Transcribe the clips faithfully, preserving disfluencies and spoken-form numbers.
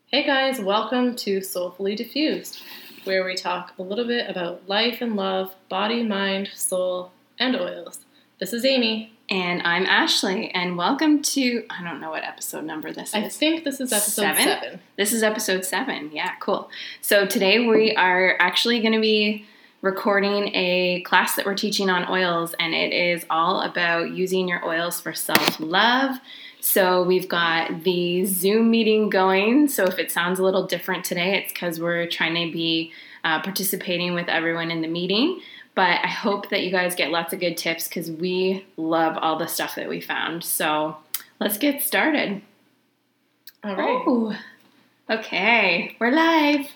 Hey guys, welcome to Soulfully Diffused, where we talk a little bit about life and love, body, mind, soul, and oils. This is Amy. And I'm Ashley, and welcome to, I don't know what episode number this is. I think this is episode seven. seven. This is episode seven, yeah, cool. So today we are actually going to be recording a class that we're teaching on oils, and it is all about using your oils for self-love. So we've got the Zoom meeting going, so if it sounds a little different today, it's because we're trying to be uh, participating with everyone in the meeting. But I hope that you guys get lots of good tips because we love all the stuff that we found. So let's get started. All right. Oh, okay, we're live.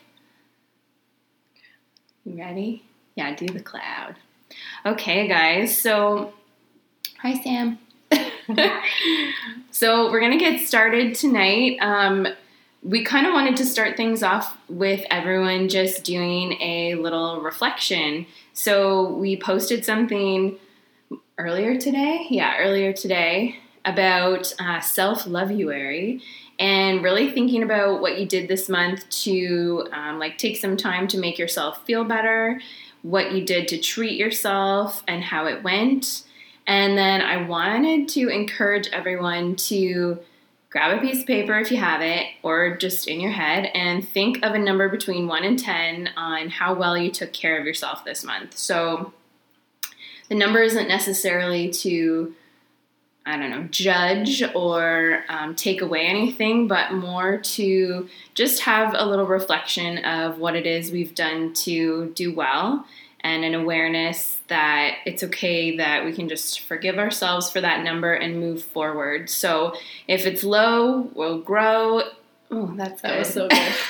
You ready? Yeah, do the cloud. Okay, guys. So, hi, Sam. So we're going to get started tonight. Um, we kind of wanted to start things off with everyone just doing a little reflection. So we posted something earlier today, yeah, earlier today about uh, self-lovuary and really thinking about what you did this month to um, like take some time to make yourself feel better, what you did to treat yourself and how it went. And then I wanted to encourage everyone to grab a piece of paper if you have it, or just in your head, and think of a number between one and ten on how well you took care of yourself this month. So the number isn't necessarily to, I don't know, judge or um, take away anything, but more to just have a little reflection of what it is we've done to do well, and an awareness that it's okay that we can just forgive ourselves for that number and move forward. So if it's low, we'll grow. Oh, that's good. That was so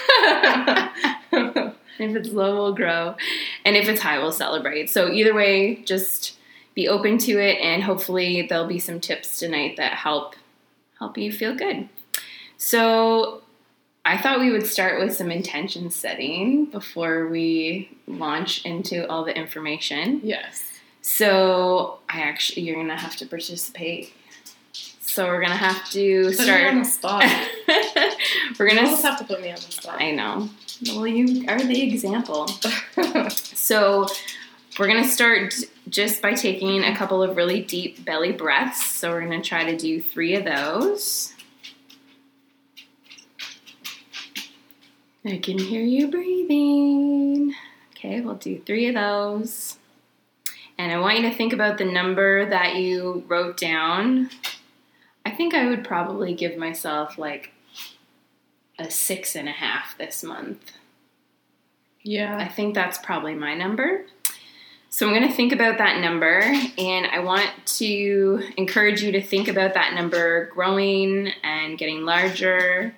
good. If it's low, we'll grow. And if it's high, we'll celebrate. So either way, just be open to it, and hopefully there'll be some tips tonight that help help you feel good. So I thought we would start with some intention setting before we launch into all the information. Yes. So I actually, you're going to have to participate. So we're going to have to put start. Me on the spot. We're going to almost have to put me on the spot. I know. Well, you are the example. So we're going to start just by taking a couple of really deep belly breaths. So we're going to try to do three of those. I can hear you breathing. Okay, we'll do three of those. And I want you to think about the number that you wrote down. I think I would probably give myself like a six and a half this month. Yeah. I think that's probably my number. So I'm going to think about that number, and I want to encourage you to think about that number growing and getting larger.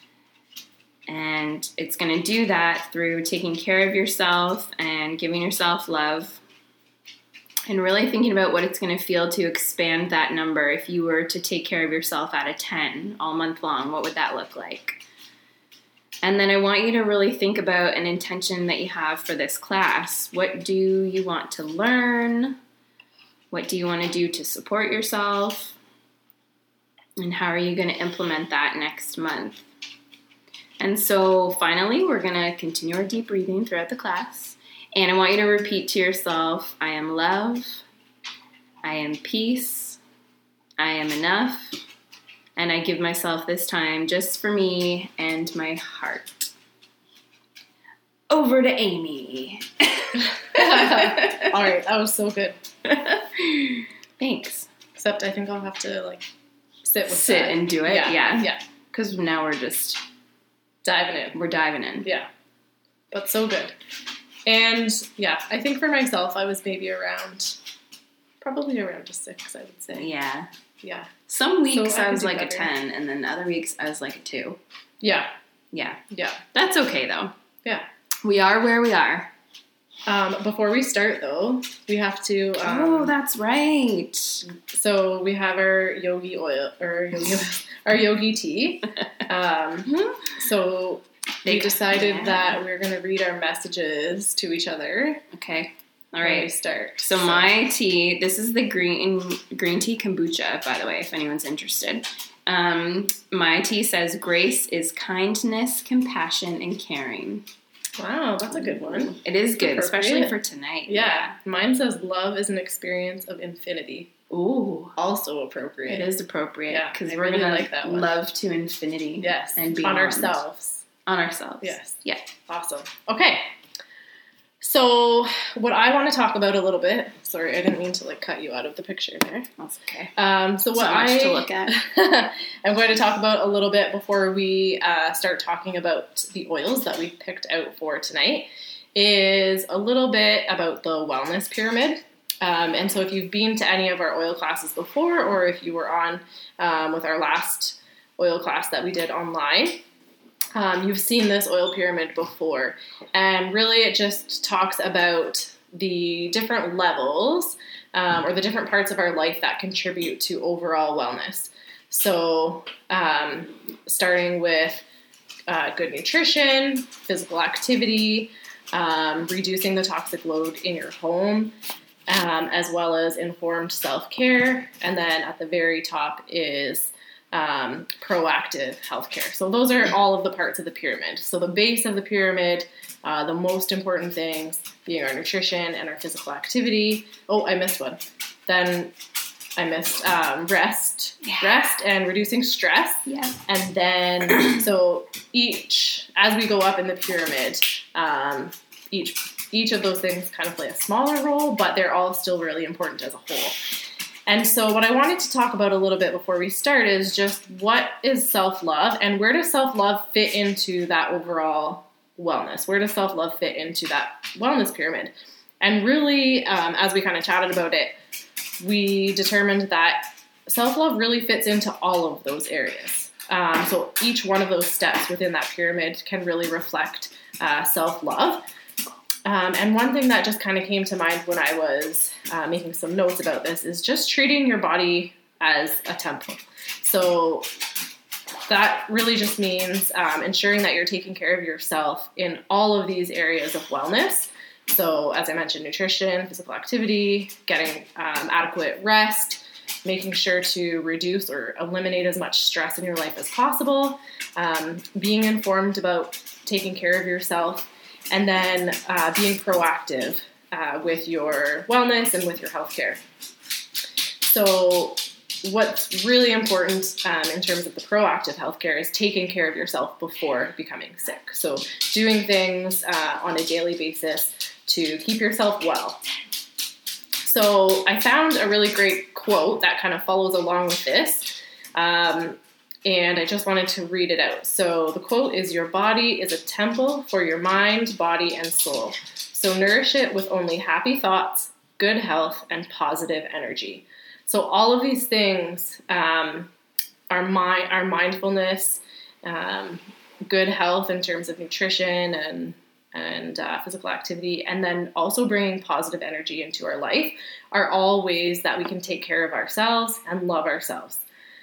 And it's going to do that through taking care of yourself and giving yourself love, and really thinking about what it's going to feel to expand that number. If you were to take care of yourself out of ten all month long, what would that look like? And then I want you to really think about an intention that you have for this class. What do you want to learn? What do you want to do to support yourself? And how are you going to implement that next month? And so finally, we're going to continue our deep breathing throughout the class. And I want you to repeat to yourself, I am love, I am peace, I am enough, and I give myself this time just for me and my heart. Over to Amy. All right, that was so good. Thanks. Except I think I'll have to like sit with Sit that. and do it? Yeah. Yeah. Yeah. Because now we're just... Diving in. We're diving in. Yeah. But so good. And yeah, I think for myself, I was maybe around, probably around a six, I would say. Yeah. Yeah. Some weeks So I I was could do like a better. ten, and then other weeks I was like a two. Yeah. Yeah. Yeah. That's okay, though. Yeah. We are where we are. Um, before we start, though, we have to... Um, oh, that's right. So we have our yogi oil, or yogi, our yogi tea. Um, so we decided yeah. that we're going to read our messages to each other. Okay. All when we right. start. So, so my tea, this is the green green tea kombucha, by the way, if anyone's interested. Um, my tea says grace is kindness, compassion, and caring. Wow, that's a good one. It is good, especially for tonight. Yeah. yeah. Mine says love is an experience of infinity. Ooh. Also appropriate. It is appropriate. Yeah, because we're really going like that to one. love to infinity. Yes. And beyond. On ourselves. On ourselves. Yes. Yeah. Awesome. Okay. So what I want to talk about a little bit, sorry, I didn't mean to like cut you out of the picture there. That's okay. Um, so what so much I, to look at. I'm going to talk about a little bit before we uh, start talking about the oils that we picked out for tonight is a little bit about the wellness pyramid. Um, and so if you've been to any of our oil classes before, or if you were on um, with our last oil class that we did online, Um, you've seen this oil pyramid before, and really it just talks about the different levels um, or the different parts of our life that contribute to overall wellness. So um, starting with uh, good nutrition, physical activity, um, reducing the toxic load in your home, um, as well as informed self-care, and then at the very top is Um, proactive healthcare. So those are all of the parts of the pyramid. So the base of the pyramid, uh, the most important things being our nutrition and our physical activity. Oh, I missed one. Then I missed um, rest, yeah. rest and reducing stress. Yeah. And then, so each, as we go up in the pyramid, um, each each of those things kind of play a smaller role, but they're all still really important as a whole. And so what I wanted to talk about a little bit before we start is just what is self-love and where does self-love fit into that overall wellness? Where does self-love fit into that wellness pyramid? And really, um, as we kind of chatted about it, we determined that self-love really fits into all of those areas. Um, so each one of those steps within that pyramid can really reflect uh, self-love. Um, and one thing that just kind of came to mind when I was uh, making some notes about this is just treating your body as a temple. So that really just means um, ensuring that you're taking care of yourself in all of these areas of wellness. So as I mentioned, nutrition, physical activity, getting um, adequate rest, making sure to reduce or eliminate as much stress in your life as possible, um, being informed about taking care of yourself, and then uh, being proactive uh, with your wellness and with your healthcare. So what's really important um, in terms of the proactive healthcare is taking care of yourself before becoming sick. So doing things uh, on a daily basis to keep yourself well. So I found a really great quote that kind of follows along with this. Um, And I just wanted to read it out. So the quote is, "Your body is a temple for your mind, body, and soul. So nourish it with only happy thoughts, good health, and positive energy." So all of these things, um, our, mi- our mindfulness, um, good health in terms of nutrition and, and uh, physical activity, and then also bringing positive energy into our life are all ways that we can take care of ourselves and love ourselves.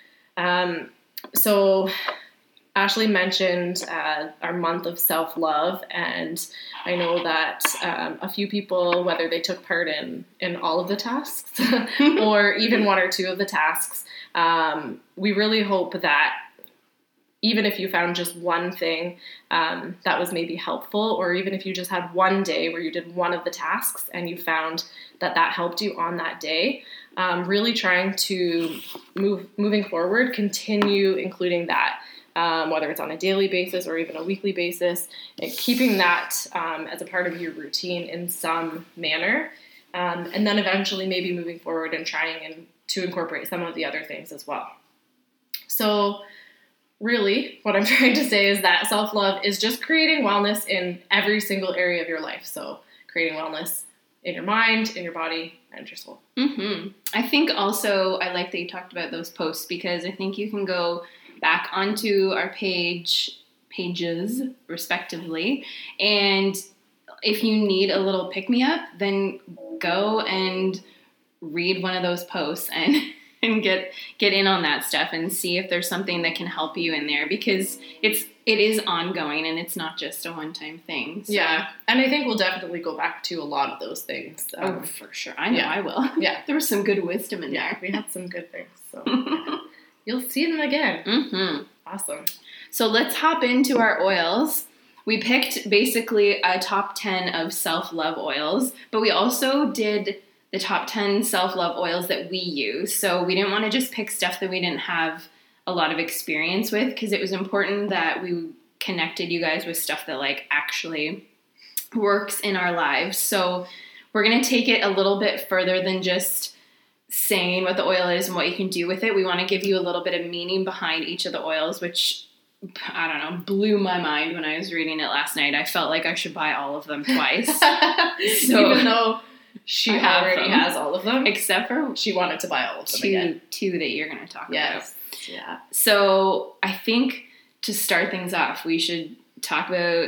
Um, So Ashley mentioned uh, our month of self-love, and I know that um, a few people, whether they took part in, in all of the tasks or even one or two of the tasks, um, we really hope that even if you found just one thing um, that was maybe helpful, or even if you just had one day where you did one of the tasks and you found that that helped you on that day, um, really trying to move moving forward, continue including that, um, whether it's on a daily basis or even a weekly basis, and keeping that um, as a part of your routine in some manner, um, and then eventually maybe moving forward and trying and to incorporate some of the other things as well. So really, what I'm trying to say is that self-love is just creating wellness in every single area of your life. So creating wellness in your mind, in your body, and your soul. Mm-hmm. I think also I like that you talked about those posts, because I think you can go back onto our page, pages, respectively, and if you need a little pick-me-up, then go and read one of those posts and and get get in on that stuff and see if there's something that can help you in there, because it's it is ongoing and it's not just a one-time thing. So. Yeah, and I think we'll definitely go back to a lot of those things. Um, oh, for sure. I know yeah. I will. Yeah. There was some good wisdom in yeah, there. we had some good things. So, yeah. you'll see them again. Mm-hmm. Awesome. So let's hop into our oils. We picked basically a top ten of self-love oils, but we also did the top ten self-love oils that we use. So we didn't want to just pick stuff that we didn't have a lot of experience with, because it was important that we connected you guys with stuff that like actually works in our lives. So we're going to take it a little bit further than just saying what the oil is and what you can do with it. We want to give you a little bit of meaning behind each of the oils, which, I don't know, blew my mind when I was reading it last night. I felt like I should buy all of them twice. So, even though she have already them. has all of them, except for she wanted to buy all of them two, again. two that you're going to talk Yes. about. Yeah. So I think to start things off, we should talk about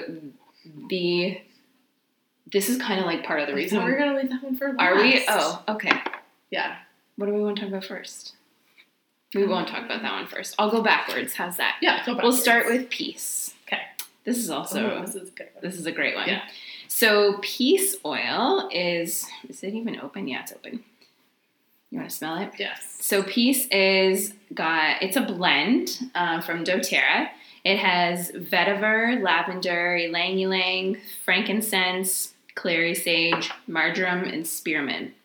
the, this is kind of like part of the reason. We're going to leave that one for last. Are we? Oh, okay. Yeah. What do we want to talk about first? We won't talk about that one first. I'll go backwards. How's that? Yeah, go backwards. We'll start with peace. Okay. This is also, oh, this is a good one. this is a great one. Yeah. So peace oil is, is it even open? Yeah, it's open. You want to smell it? Yes. So peace is got, it's a blend uh, from doTERRA. It has vetiver, lavender, ylang ylang, frankincense, clary sage, marjoram, and spearmint.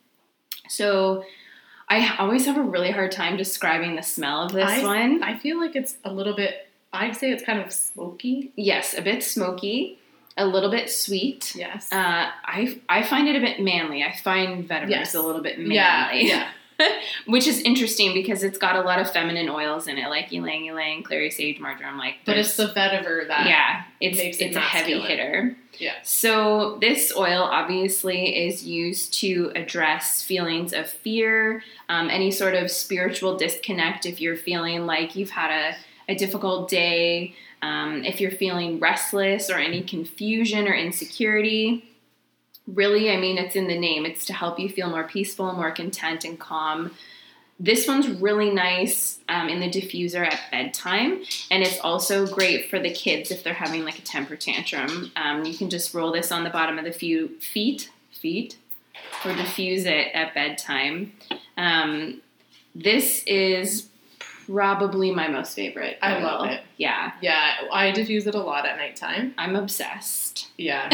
So I always have a really hard time describing the smell of this I, one. I feel like it's a little bit, I'd say it's kind of smoky. Yes, a bit smoky, a little bit sweet. Yes. Uh, I I find it a bit manly. I find vetiver Yes. is a little bit manly. Yeah, yeah. Which is interesting because it's got a lot of feminine oils in it, like ylang ylang, clary sage, marjoram. Like, But it's the vetiver that yeah, it's makes it it's a heavy masculine. hitter. Yeah. So this oil obviously is used to address feelings of fear, um, any sort of spiritual disconnect. If you're feeling like you've had a, a difficult day, um, if you're feeling restless or any confusion or insecurity. Really, I mean, it's in the name. It's to help you feel more peaceful, more content, and calm. This one's really nice um, in the diffuser at bedtime, and it's also great for the kids if they're having like a temper tantrum. Um, you can just roll this on the bottom of the few feet, feet, or diffuse it at bedtime. Um, this is probably my most favorite. I oil. love it. Yeah, Yeah, I diffuse it a lot at nighttime. I'm obsessed. Yeah.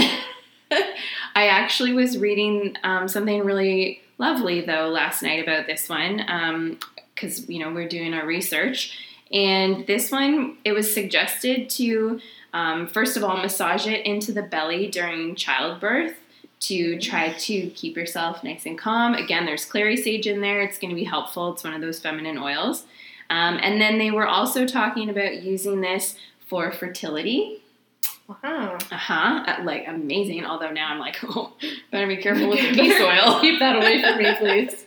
I actually was reading um, something really lovely, though, last night about this one, because, um, you know, we're doing our research. And this one, it was suggested to, um, first of all, massage it into the belly during childbirth to try to keep yourself nice and calm. Again, there's clary sage in there. It's going to be helpful. It's one of those feminine oils. Um, and then they were also talking about using this for fertility. Wow. Uh-huh. Uh, like, amazing. Although now I'm like, oh, better be careful with the peace oil. Keep that away from me, please.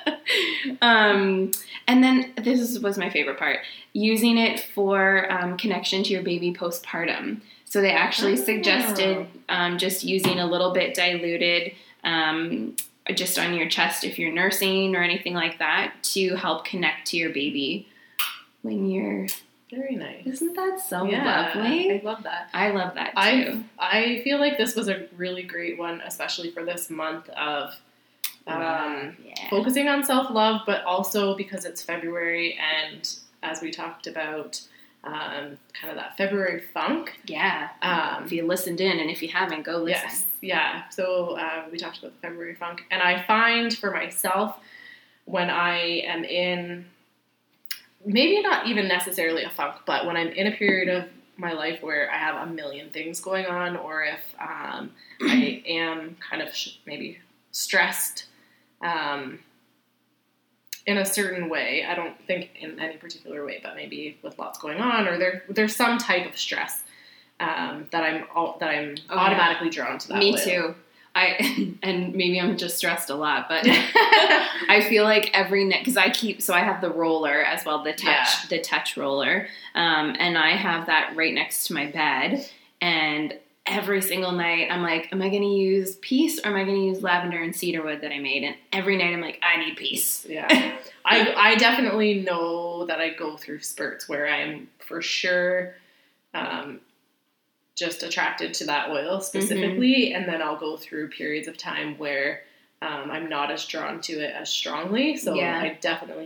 um, and then this is, was my favorite part. Using it for um, connection to your baby postpartum. So they actually Oh. suggested um, just using a little bit diluted um, just on your chest if you're nursing or anything like that to help connect to your baby when you're... Very nice. Isn't that so Yeah, lovely? I love that. I love that too. I I feel like this was a really great one, especially for this month of um, Wow. Yeah. focusing on self-love, but also because it's February and as we talked about, um, kind of that February funk. Yeah. Um, If you listened in, and if you haven't, go listen. yes, yeah. So uh, we talked about the February funk, and I find for myself when I am in, maybe not even necessarily a funk, but when I'm in a period of my life where I have a million things going on, or if um, I am kind of sh- maybe stressed um, in a certain way. I don't think in any particular way, but maybe with lots going on, or there there's some type of stress um, that I'm all, that I'm Oh, automatically drawn to that. Me oil. too. I and maybe I'm just stressed a lot, but I feel like every night, because I keep, so I have the roller as well, the touch, Yeah. the touch roller, um, and I have that right next to my bed, and every single night I'm like, am I going to use peace or am I going to use lavender and cedarwood that I made? And every night I'm like, I need peace. Yeah. I I definitely know that I go through spurts where I am for sure um, just attracted to that oil specifically, mm-hmm. and then I'll go through periods of time where um, I'm not as drawn to it as strongly. So Yeah. I definitely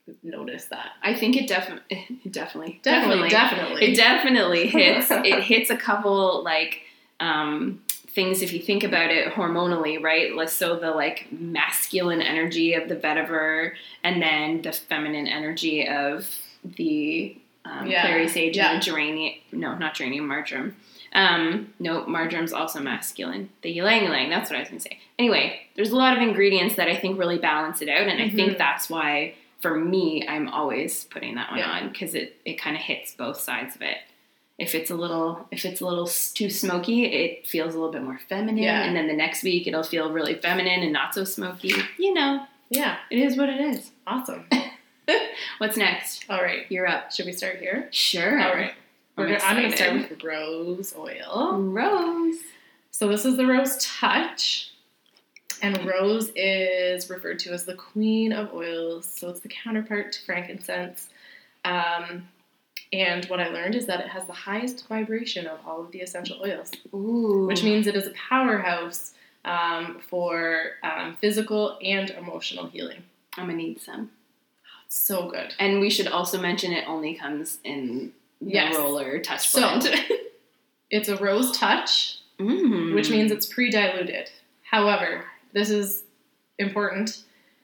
notice that. I think it definitely, definitely, Definitely, definitely. It definitely hits, it hits a couple, like, um, things if you think about it hormonally, right? Like, so the, like, masculine energy of the vetiver and then the feminine energy of the um, Yeah. clary sage Yeah. and the geranium, no, not geranium, marjoram. Um, no, marjoram's also masculine. The ylang ylang, that's what I was going to say. Anyway, there's a lot of ingredients that I think really balance it out, and I Mhm. think that's why, for me, I'm always putting that one Yeah. on, because it, it kind of hits both sides of it. If it's a little, if it's a little s- too smoky, it feels a little bit more feminine, Yeah. and then the next week it'll feel really feminine and not so smoky. You know, Yeah. it is what it is. Awesome. What's next? All right. You're up. Should we start here? Sure. All right. We're I'm gonna, I'm going to start excited. with rose oil. Rose. So this is the Rose Touch. And rose is referred to as the queen of oils. So it's the counterpart to frankincense. Um, and what I learned is that it has the highest vibration of all of the essential oils, Ooh. which means it is a powerhouse um, for um, physical and emotional healing. I'm gonna need some. So good. And we should also mention it only comes in the Yes. roller touch So- blend. It's a Rose Touch, mm. which means it's pre-diluted. However, this is important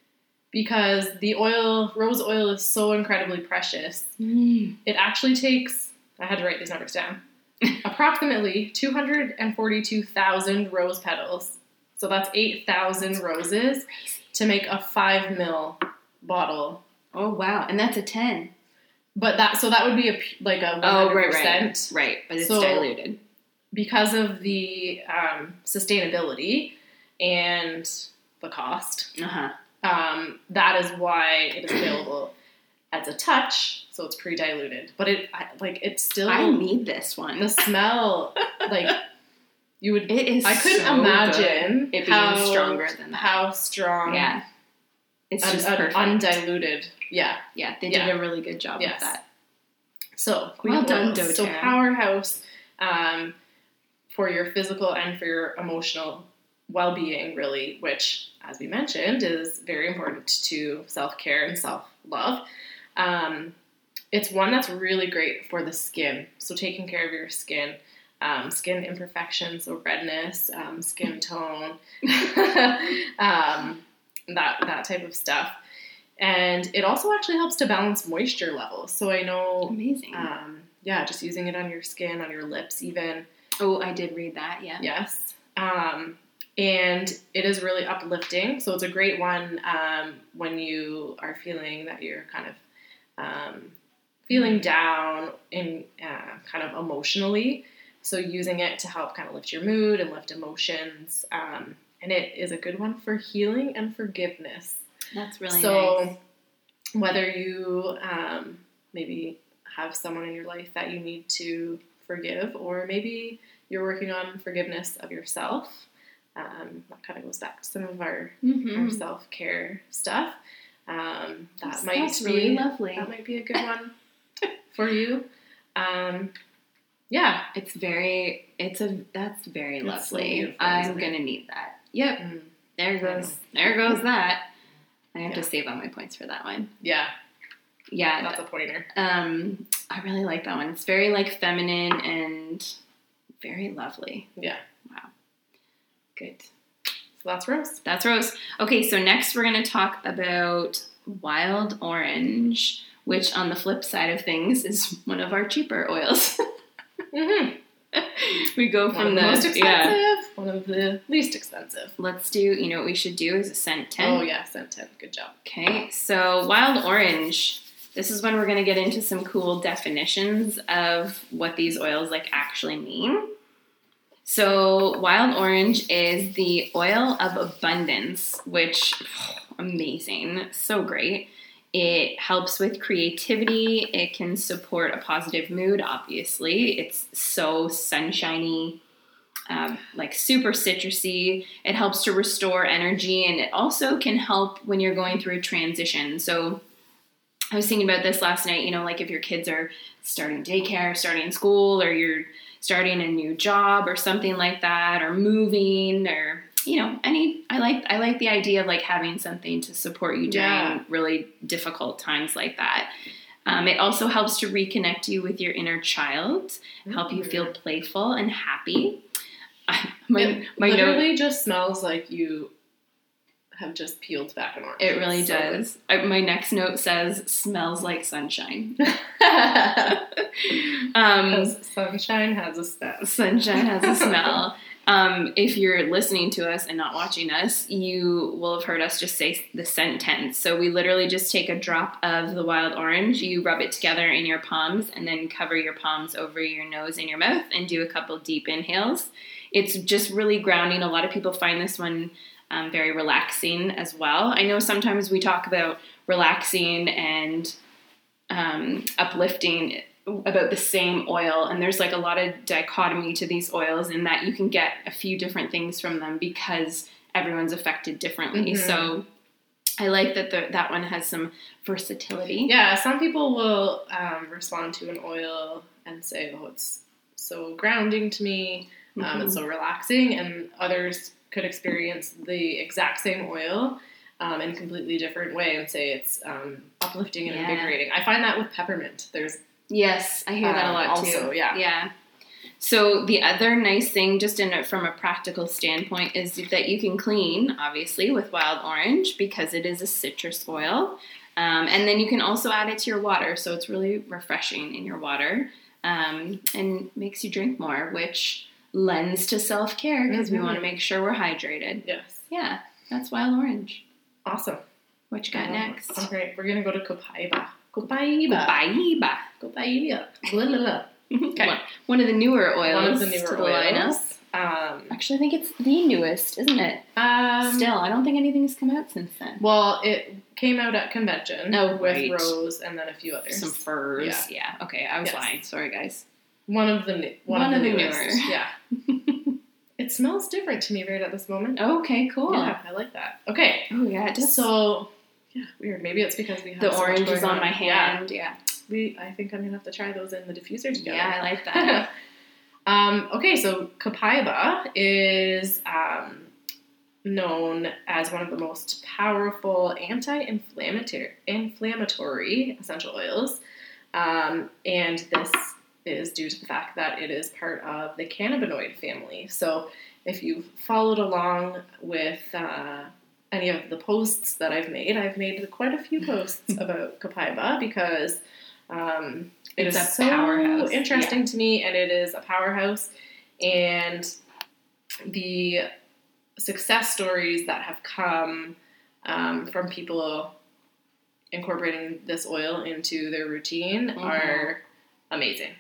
because the oil, rose oil, is so incredibly precious. Mm. It actually takes, I had to write these numbers down, approximately two hundred forty-two thousand rose petals. So that's eight thousand roses to make a five mil bottle. Oh wow, and that's a ten. But that, so that would be a, p- like a one Oh hundred right, percent. right, right. But it's So- diluted. Because of the um, sustainability and the cost, Uh huh. um, that is why it is available as a touch. So it's pre-diluted, but it I- like it's still I need this one. the smell. Like you would, It is. I couldn't so imagine good. It being how stronger than that. how strong. Yeah, it's un- just un- perfect. undiluted. Yeah. yeah, they Yeah. did a really good job Yes. with that. So queen Well of done, oils. So doTERRA. powerhouse um, for your physical and for your emotional well-being, really, which, as we mentioned, is very important to self-care and self-love. Um, it's one that's really great for the skin. So taking care of your skin, um, skin imperfections, so redness, um, skin tone, um, that that type of stuff. And it also actually helps to balance moisture levels. So I know, Amazing. um, yeah, just using it on your skin, on your lips even. oh, I did read that. Yeah. Yes. Um, and it is really uplifting. So it's a great one um, when you are feeling that you're kind of um, feeling down in uh, kind of emotionally. So using it to help kind of lift your mood and lift emotions. Um, and it is a good one for healing and forgiveness. That's really so nice. whether you um, maybe have someone in your life that you need to forgive, or maybe you're working on forgiveness of yourself, um, that kind of goes back to some of our, Mm-hmm. our self-care stuff. Um, that That's, might that's be really lovely. that might be a good one for you. Um, yeah. It's very. It's a. That's very It's so lovely. beautiful, I'm isn't it? gonna need that. Yep. Mm, There I goes. know. There goes that. I have Yeah. to save on my points for that one. yeah. Yeah. That's a pointer. Um, I really like that one. It's very like feminine and very lovely. Yeah. Wow. Good. So that's Rose. That's Rose. Okay, so next we're going to talk about Wild Orange, which on the flip side of things is one of our cheaper oils. Mm-hmm. We go One from of the, the most expensive, yeah. one of the least expensive. Let's do, you know what we should do is a scent ten. Oh, yeah, scent ten. Good job. Okay, so Wild Orange. This is when we're going to get into some cool definitions of what these oils like actually mean. So Wild Orange is the oil of abundance, which amazing, so great. It helps with creativity. It can support a positive mood, obviously. It's so sunshiny, um, like super citrusy. It helps to restore energy, and it also can help when you're going through a transition. So I was thinking about this last night, you know, like if your kids are starting daycare, starting school, or you're starting a new job or something like that, or moving, or you know, any, I like, I like the idea of like having something to support you during Yeah. really difficult times like that. Um, it also helps to reconnect you with your inner child, help you feel playful and happy. my It my literally note, just smells like you have just peeled back an orange. it really It's so does. I, my next note says, smells like sunshine. good. um, Because sunshine has a smell. Sunshine has a smell. Um, if you're listening to us and not watching us, you will have heard us just say the sentence. So we literally just take a drop of the wild orange, you rub it together in your palms, and then cover your palms over your nose and your mouth and do a couple deep inhales. It's just really grounding. A lot of people find this one um, very relaxing as well. I know sometimes we talk about relaxing and um, uplifting about the same oil, and there's like a lot of dichotomy to these oils in that you can get a few different things from them because everyone's affected differently. Mm-hmm. So I like that the, that one has some versatility. Yeah, some people will um, respond to an oil and say, oh, it's so grounding to me, um, Mm-hmm. it's so relaxing, and others could experience the exact same oil um, in a completely different way and say it's um, uplifting and Yeah. invigorating. I find that with peppermint. There's Yes, I hear that a Um, lot also, too. yeah. Yeah. So the other nice thing, just in a, from a practical standpoint, is that you can clean, obviously, with wild orange because it is a citrus oil. Um, and then you can also add it to your water, so it's really refreshing in your water um, and makes you drink more, which lends to self-care because Mhm. we want to make sure we're hydrated. yes, Yeah, that's wild orange. awesome. What you got Um, next? All right, we're gonna go to Copaiba. Copaiba. Copaiba. Copaiba. Blah, blah, blah. Okay. One, one of the newer oils One of the newer to the oils. lineup. Um, Actually, I think it's the newest, isn't it? um, Still, I don't think anything's come out since then. Well, it came out at convention Oh, with right. Rose and then a few others. Some furs. Yeah. Yeah. Okay, I was Yes. lying. Sorry, guys. One of the new, one, One of the, of the newest. newer. Yeah. It smells different to me right at this moment. Okay, cool. Yeah, I like that. Okay. Oh, yeah, it does. So, yeah, weird. Maybe it's because we have the so much orange going is on my hand. Yeah. Yeah. We, I think I'm gonna have to try those in the diffuser together. Yeah, I like that. um, okay, so Copaiba is um, known as one of the most powerful anti-inflammatory inflammatory essential oils, um, and this is due to the fact that it is part of the cannabinoid family. So if you've followed along with uh, any of the posts that I've made, I've made quite a few posts about Copaiba because um, it It's is a so powerhouse. interesting Yeah. to me, and it is a powerhouse. And the success stories that have come um, from people incorporating this oil into their routine Mhm. are amazing.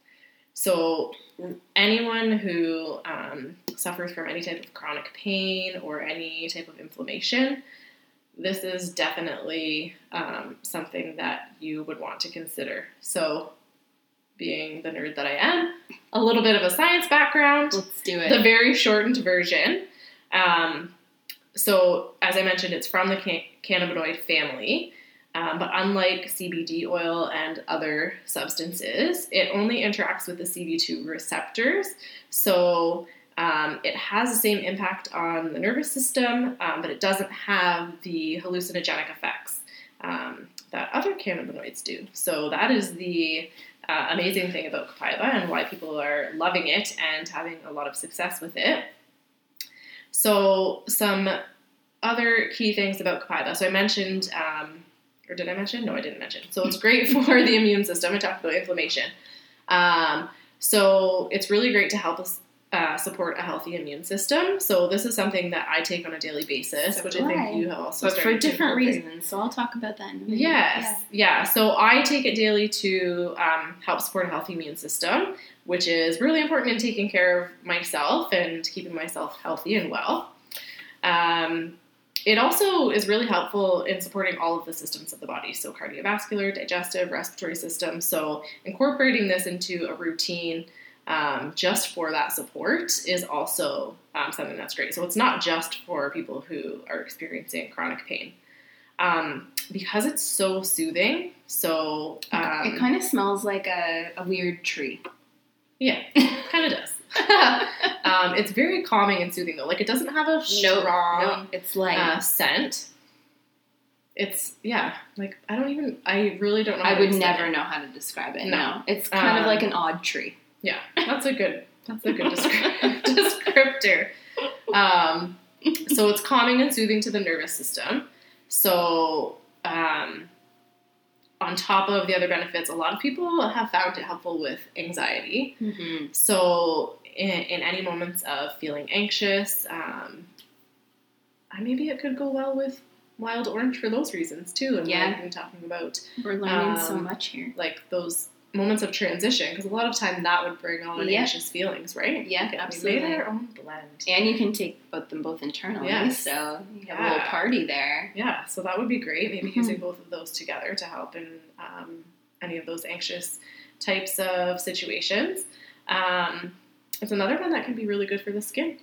So anyone who um, suffers from any type of chronic pain or any type of inflammation, this is definitely um, something that you would want to consider. So being the nerd that I am, a little bit of a science background, Let's do it. the very shortened version. Um, so as I mentioned, it's from the can- cannabinoid family. Um, but unlike C B D oil and other substances, it only interacts with the C B two receptors. So um, it has the same impact on the nervous system, um, but it doesn't have the hallucinogenic effects um, that other cannabinoids do. So that is the uh, amazing thing about Copaiba and why people are loving it and having a lot of success with it. So some other key things about Copaiba. So I mentioned... Um, Or did I mention? No, I didn't mention. So it's great for the immune system. I talked about inflammation. Um, so it's really great to help us uh, support a healthy immune system. So this is something that I take on a daily basis, So which do I think I. you have also but for started to different incorporate. reasons, so I'll talk about that in a minute. Yes, yeah. So I take it daily to um, help support a healthy immune system, which is really important in taking care of myself and keeping myself healthy and well. Um, It also is really helpful in supporting all of the systems of the body, so cardiovascular, digestive, respiratory system. So incorporating this into a routine um, just for that support is also um, something that's great. So it's not just for people who are experiencing chronic pain. Um, because it's so soothing, so... Um, It kind of smells like a, a weird tree. Yeah, kind of does. Um, it's very calming and soothing, though. Like, it doesn't have a strong no, no, it's light. Uh, scent. It's, yeah, like, I don't even, I really don't know. I would never know how to describe it. No. no. It's kind um, of like an odd tree. Yeah, that's a good, that's a good descri- descriptor. Um, so it's calming and soothing to the nervous system. So, um, on top of the other benefits, a lot of people have found it helpful with anxiety. Mm-hmm. So, in, in any moments of feeling anxious, um, maybe it could go well with Wild Orange for those reasons too. And yeah, we've been talking about we're learning um, so much here, like those moments of transition, because a lot of time that would bring on yeah. anxious feelings, right? Yeah, okay, absolutely. We made our own blend, and you can take both them both internally. Yes. So you have yeah. a little party there. Yeah, so that would be great. Maybe mm-hmm. using both of those together to help in um, any of those anxious types of situations. Um, it's another one that can be really good for the skin.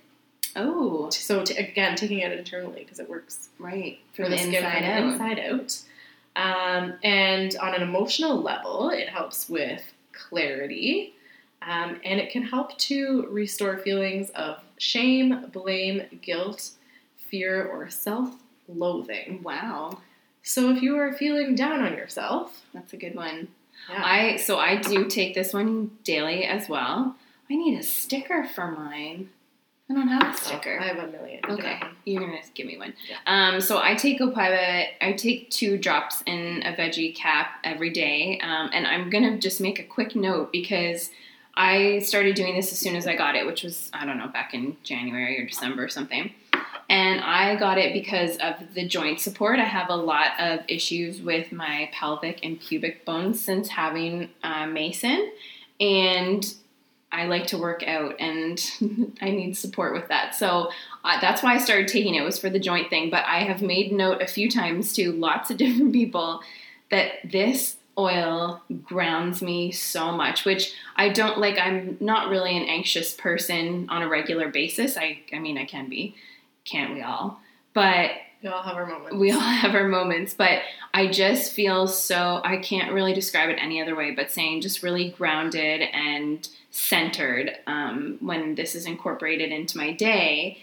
Oh, so to, again, taking it internally because it works right for the, the skin from the inside out. Um, and on an emotional level, it helps with clarity, um, and it can help to restore feelings of shame, blame, guilt, fear, or self-loathing. Wow! So if you are feeling down on yourself, that's a good one. Yeah. I so I do take this one daily as well. I need a sticker for mine. I don't have a sticker. Oh, I have a million. Okay, you're gonna give me one. Yeah. Um, so I take Opaiba. I take two drops in a veggie cap every day, um, and I'm gonna just make a quick note because I started doing this as soon as I got it, which was I don't know back in January or December or something. And I got it because of the joint support. I have a lot of issues with my pelvic and pubic bones since having uh, Mason, and I like to work out and I need support with that. So uh, that's why I started taking it, was for the joint thing. But I have made note a few times to lots of different people that this oil grounds me so much, which I don't like. I'm not really an anxious person on a regular basis. I, I mean, I can be, can't we all? But we all have our moments. We all have our moments, but I just feel so, I can't really describe it any other way, but saying just really grounded and centered um, when this is incorporated into my day.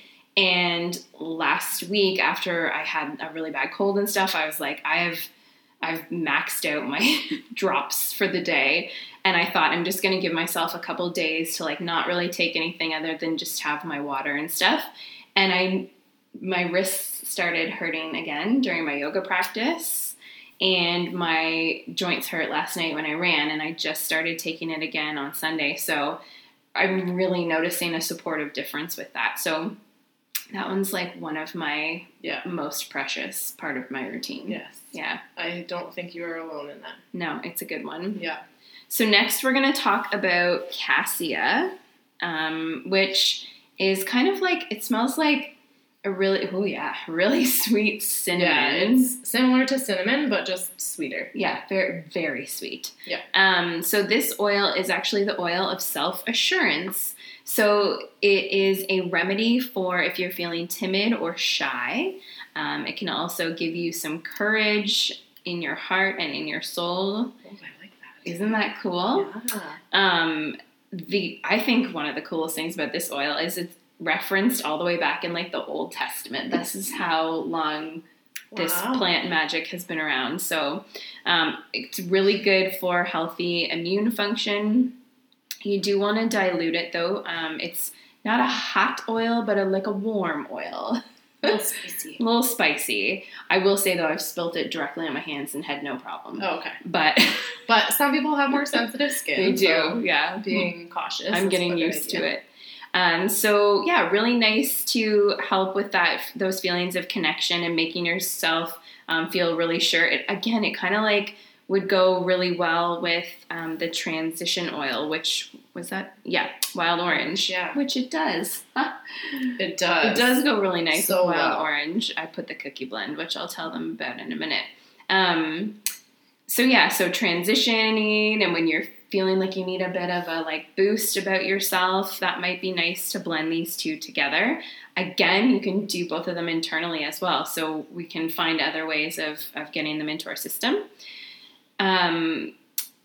And last week, after I had a really bad cold and stuff, I was like, I have, I've maxed out my drops for the day. And I thought I'm just going to give myself a couple days to like not really take anything other than just have my water and stuff. And I, my wrists started hurting again during my yoga practice, and my joints hurt last night when I ran, and I just started taking it again on Sunday. So I'm really noticing a supportive difference with that. So that one's like one of my yeah. most precious part of my routine. Yes. Yeah. I don't think you are alone in that. No, it's a good one. Yeah. So next we're going to talk about cassia, um, which is kind of like, it smells like a really, oh yeah, really sweet cinnamon. Yeah, it's similar to cinnamon, but just sweeter. Yeah, very, very sweet. Yeah. Um, so this oil is actually the oil of self-assurance. So it is a remedy for if you're feeling timid or shy. Um, it can also give you some courage in your heart and in your soul. Oh, I like that. Isn't that cool? Yeah. Um, the I think one of the coolest things about this oil is it's referenced all the way back in like the Old Testament. This is how long this wow. plant magic has been around. So um, it's really good for healthy immune function. You do want to dilute it though. Um, it's not a hot oil, but a, like a warm oil. A little spicy. A little spicy. I will say though, I've spilt it directly on my hands and had no problem. Oh, okay. But but some people have more sensitive skin. They do, so yeah. Being cautious. I'm getting used to it. Um, so yeah, really nice to help with that, those feelings of connection and making yourself um, feel really sure. It, again, it kind of like would go really well with um, the transition oil, which was that? Yeah, wild orange. Yeah. Which it does. It does. It does go really nice so with wild well. orange. I put the cookie blend, which I'll tell them about in a minute. Um, so yeah, so transitioning, and when you're feeling like you need a bit of a like boost about yourself, that might be nice to blend these two together. Again, you can do both of them internally as well. So we can find other ways of, of getting them into our system. Um,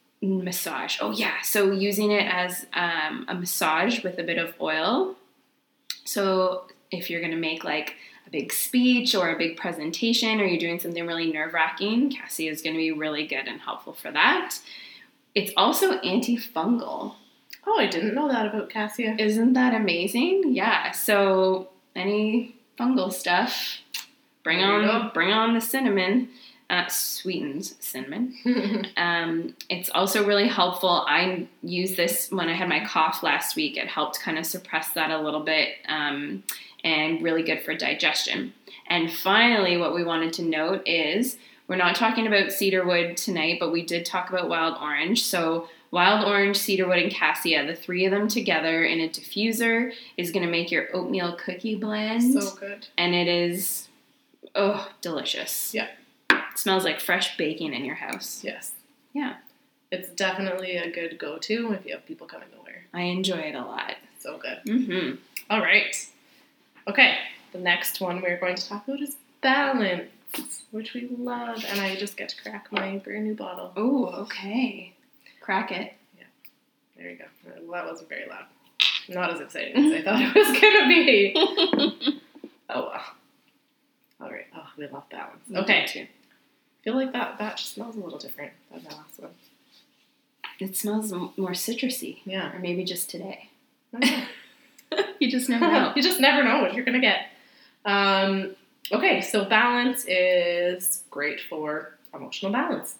massage. Oh yeah. So using it as um, a massage with a bit of oil So if you're going to make like a big speech or a big presentation, or you're doing something really nerve-wracking, cassia is going to be really good and helpful for that. It's also antifungal. Oh, I didn't know that about cassia. Isn't that amazing? Yeah. So any fungal stuff, bring There you on go. bring on the cinnamon. Uh, sweetened cinnamon. um, it's also really helpful. I used this when I had my cough last week. It helped kind of suppress that a little bit, um, and really good for digestion. And finally, what we wanted to note is we're not talking about cedarwood tonight, but we did talk about wild orange. So wild orange, cedarwood, and cassia, the three of them together in a diffuser is going to make your oatmeal cookie blend. So good. And it is, oh, delicious. Yeah. It smells like fresh baking in your house. Yes. Yeah. It's definitely a good go-to if you have people coming over. I enjoy it a lot. So good. Mm-hmm. All right. Okay. The next one we're going to talk about is balance, which we love. And I just get to crack my brand new bottle. Oh, okay. Crack it. There you go. Well, that wasn't very loud. Not as exciting as I thought it was going to be. Oh, well. All right. Oh, we love balance. Okay. Too. I feel like that batch smells a little different than the last one. It smells m- more citrusy. Yeah. Or maybe just today. I You just never know. You just never know what you're going to get. Um, okay, so balance is great for emotional balance.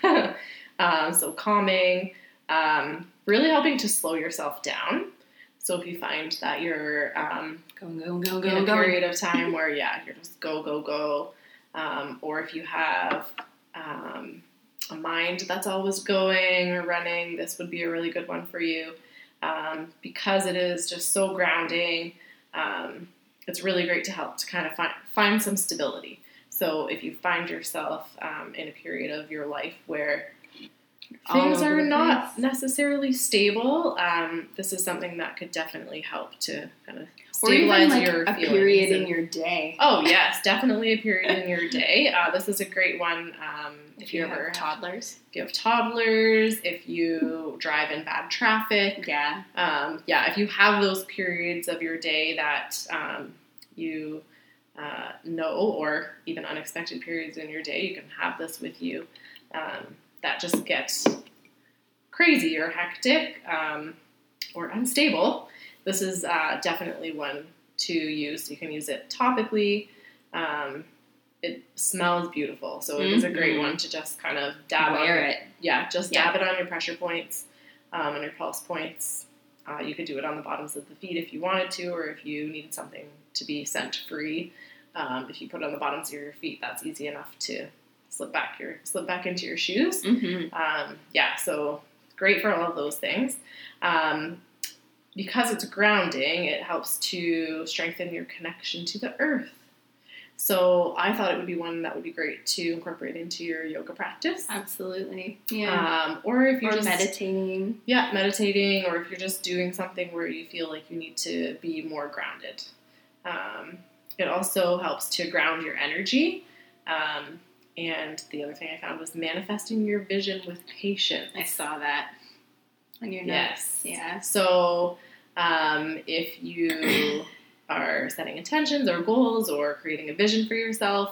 um, so calming, um, really helping to slow yourself down. So if you find that you're um, Go, go, go, go, in a go. period of time where, yeah, you're just go, go, go, um, or if you have um, a mind that's always going or running, this would be a really good one for you. Um, because it is just so grounding, um, it's really great to help to kind of find, find some stability. So if you find yourself um, in a period of your life where All things over are the not place. necessarily stable, um, this is something that could definitely help to kind of Or even stabilize like your a feelings. period and- in your day. Oh, yes, definitely a period in your day. Uh, this is a great one um, if, If you, you ever have toddlers. if you have toddlers, if you drive in bad traffic. Yeah. Um, yeah, if you have those periods of your day that um, you uh, know, or even unexpected periods in your day, you can have this with you. Um, that just gets crazy or hectic um, or unstable. This is uh, definitely one to use. You can use it topically. Um, it smells beautiful, so it is a great Mhm. one to just kind of dab Wear on it. Yeah, just Yeah. dab it on your pressure points, um, and your pulse points. Uh, you could do it on the bottoms of the feet if you wanted to, or if you needed something to be scent free. Um, if you put it on the bottoms of your feet, that's easy enough to slip back your slip back into your shoes. Mm-hmm. Um, yeah, so great for all of those things. Um, because it's grounding, it helps to strengthen your connection to the earth. So I thought it would be one that would be great to incorporate into your yoga practice. Absolutely. Yeah. Um, or if you're or just meditating. yeah, meditating, or if you're just doing something where you feel like you need to be more grounded. Um, it also helps to ground your energy. Um, and the other thing I found was manifesting your vision with patience. I saw that on your notes. Yes. Yeah. So um, if you are setting intentions or goals or creating a vision for yourself,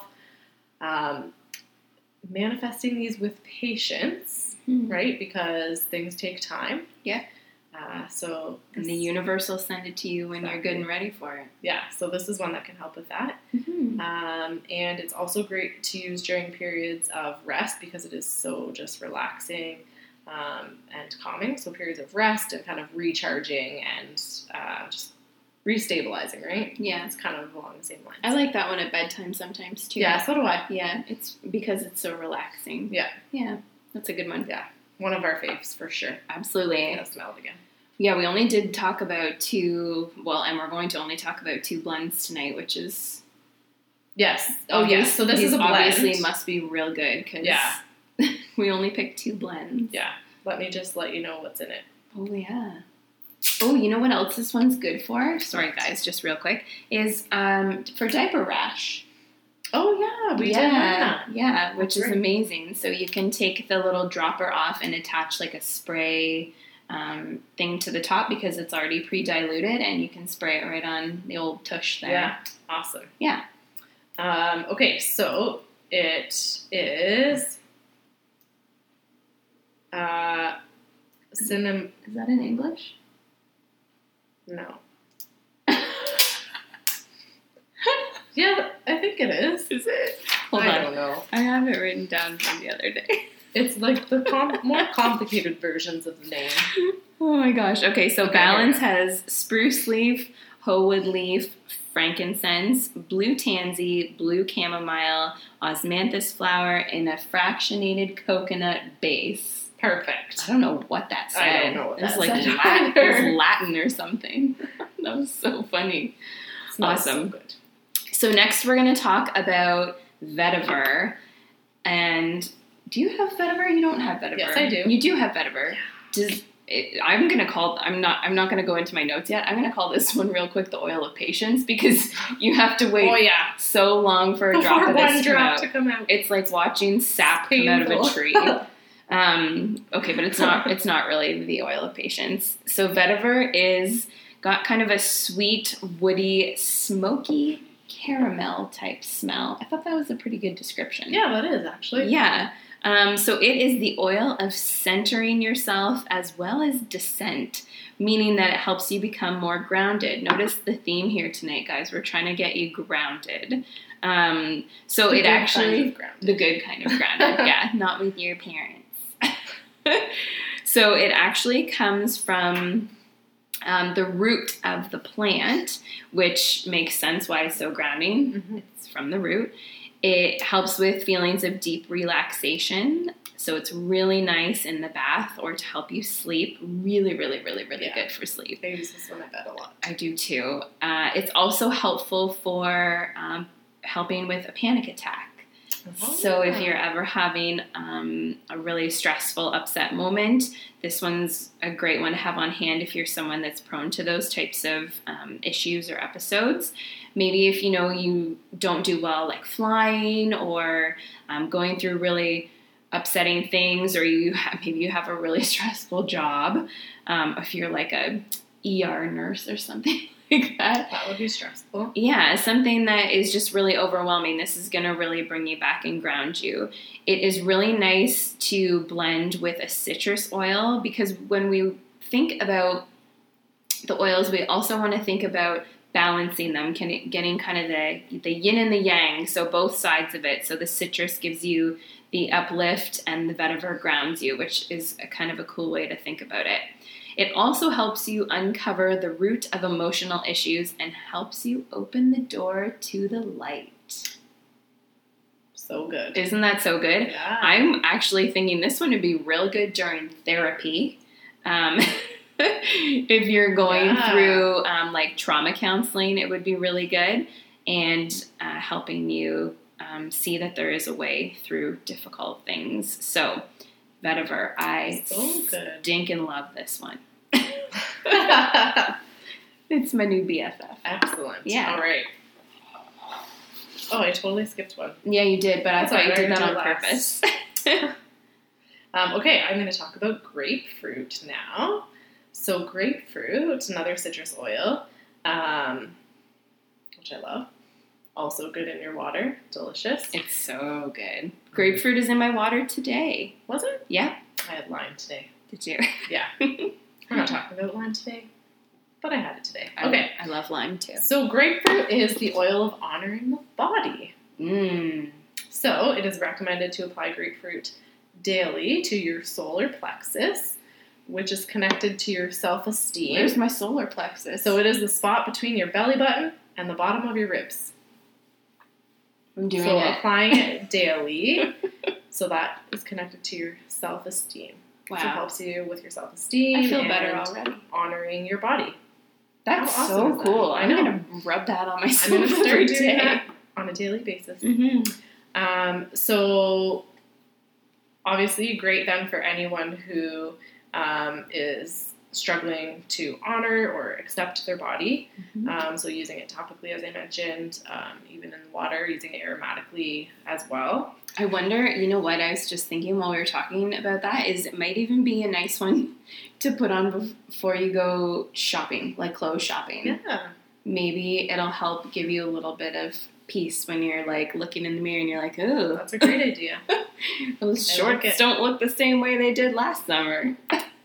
um, manifesting these with patience, Mm-hmm. right? Because things take time. Yeah. Uh, so And the universe will send it to you when you're good and ready for it. yeah, so this is one that can help with that. Mm-hmm. Um, and it's also great to use during periods of rest because it is so just relaxing um, and calming. So periods of rest and kind of recharging and uh, just restabilizing, right? Yeah. It's kind of along the same lines. I like that one at bedtime sometimes too. Yeah, so do I. Yeah, it's because it's so relaxing. Yeah. Yeah, that's a good one. Yeah, one of our faves for sure. Absolutely. Yeah, smell it again. Yeah, we only did talk about two, well, and we're going to only talk about two blends tonight, which is... Yes. Oh, obvious- yes. So this these is a blend. obviously must be real good because Yeah. we only picked two blends. Yeah. Let me just let you know what's in it. Oh, yeah. Oh, you know what else this one's good for? Sorry, guys, just real quick. Is um, for diaper rash. Oh, yeah. We yeah, did that. Yeah, which That's is right. amazing. So you can take the little dropper off and attach like a spray um, thing to the top because it's already pre-diluted, and you can spray it right on the old tush there. Yeah, awesome. Yeah. Um, okay, so it is uh, cinnamon. Is that in English? No. Yeah, I think it is. Is it? Hold I on. don't know. I have it written down from the other day. It's like the com- more complicated versions of the name. Oh my gosh. Okay, so Okay, Balance here. has spruce leaf, howood leaf, frankincense, blue tansy, blue chamomile, osmanthus flower, and a fractionated coconut base. Perfect. I don't know what that said. I don't know what it was that like said Latin, it either. was Latin or something. That was so funny. Smells Awesome. So good. So next we're going to talk about vetiver. And do you have vetiver? You don't have vetiver. Yes, I do. You do have vetiver. Does it, I'm going to call I'm not I'm not going to go into my notes yet. I'm going to call this one real quick the oil of patience because you have to wait Oh yeah. so long for a drop For of one this to come drop out. to come out. It's like watching sap come out of a Painful. tree. Um, okay, but it's not it's not really the oil of patience. So vetiver is got kind of a sweet, woody, smoky caramel type smell. I thought that was a pretty good description. Yeah, that is actually. Yeah. Um, so it is the oil of centering yourself as well as descent, meaning that it helps you become more grounded. Notice the theme here tonight, guys. We're trying to get you grounded. Um, so The it good actually kind of grounded. the good kind of grounded, yeah, not with your parents. So it actually comes from um, the root of the plant, which makes sense why it's so grounding. Mhm. It's from the root. It helps with feelings of deep relaxation. So it's really nice in the bath or to help you sleep. Really, really, really, really Yeah. good for sleep. I use this on my bed a lot. I do too. Uh, it's also helpful for um, helping with a panic attack. So if you're ever having um, a really stressful, upset moment, this one's a great one to have on hand if you're someone that's prone to those types of um, issues or episodes. Maybe if you know you don't do well like flying or um, going through really upsetting things, or you have, maybe you have a really stressful job, um, if you're like a E R nurse or something like that. That would be stressful. Yeah, something that is just really overwhelming. This is going to really bring you back and ground you. It is really nice to blend with a citrus oil because when we think about the oils, we also want to think about balancing them, getting kind of the, the yin and the yang, so both sides of it. So the citrus gives you the uplift and the vetiver grounds you, which is a kind of a cool way to think about it. It also helps you uncover the root of emotional issues and helps you open the door to the light. So good. Isn't that so good? Yeah. I'm actually thinking this one would be real good during therapy. Um, if you're going Yeah. through um, like trauma counseling, it would be really good and uh, helping you um, see that there is a way through difficult things. So, vetiver, I So good. stinking love this one. It's my new B F F. Excellent. Yeah. All right. Oh, I totally skipped one. Yeah, you did, but I That's thought all you right, did I that on did purpose. last. Um, okay, I'm going to talk about grapefruit now. So grapefruit, another citrus oil, um, which I love. Also good in your water. Delicious. It's so good. Grapefruit is in my water today. Was it? Yeah. I had lime today. Did you? Yeah. We're not talking about lime today, but I had it today. I- Okay. I love lime too. So grapefruit is the oil of honoring the body. Mmm. So it is recommended to apply grapefruit daily to your solar plexus, which is connected to your self-esteem. Where's my solar plexus? So it is the spot between your belly button and the bottom of your ribs. I'm doing so it. applying it daily, so that is connected to your self-esteem. Wow. So it helps you with your self-esteem. I feel and better already. honoring your body. That's How awesome so is that? cool. I I'm know. going to rub that on I'm myself going to start every doing day. that on a daily basis. Mm-hmm. Um, so obviously great then for anyone who um, is struggling to honor or accept their body. Mm-hmm. Um, so using it topically, as I mentioned, um, even in water, using it aromatically as well. I wonder, you know what, I was just thinking while we were talking about that, is it might even be a nice one to put on before you go shopping, like clothes shopping. Yeah. Maybe it'll help give you a little bit of peace when you're like looking in the mirror and you're like, ooh. That's a great idea. Those I shorts like it. don't look the same way they did last summer.